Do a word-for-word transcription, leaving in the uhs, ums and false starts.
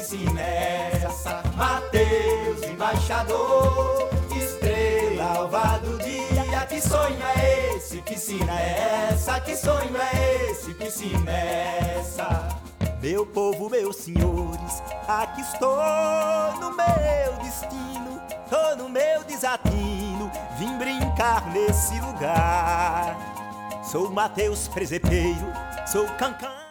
piscina é essa? Mateus, embaixador, estrela alva do dia. Que sonho é esse? Piscina é essa? Que sonho é esse? Piscina é essa? Meu povo, meus senhores, aqui estou no meu destino, tô no meu desatino, vim brincar nesse lugar. Sou Mateus Presepeiro, sou Cancan.